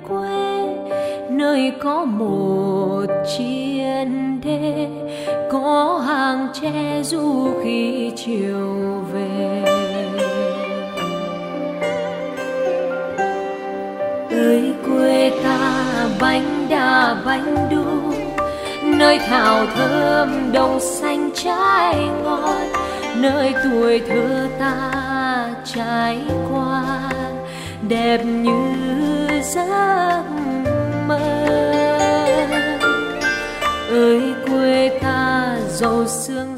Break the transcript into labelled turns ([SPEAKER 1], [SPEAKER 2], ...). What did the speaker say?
[SPEAKER 1] quê, nơi có một chiên đê, có hàng tre du khi chiều về. Ơi quê ta bánh đa bánh đu, nơi thảo thơm đồng xanh trái ngon, nơi tuổi thơ ta trải qua đẹp như giấc mơ. Ơi quê ta giàu sương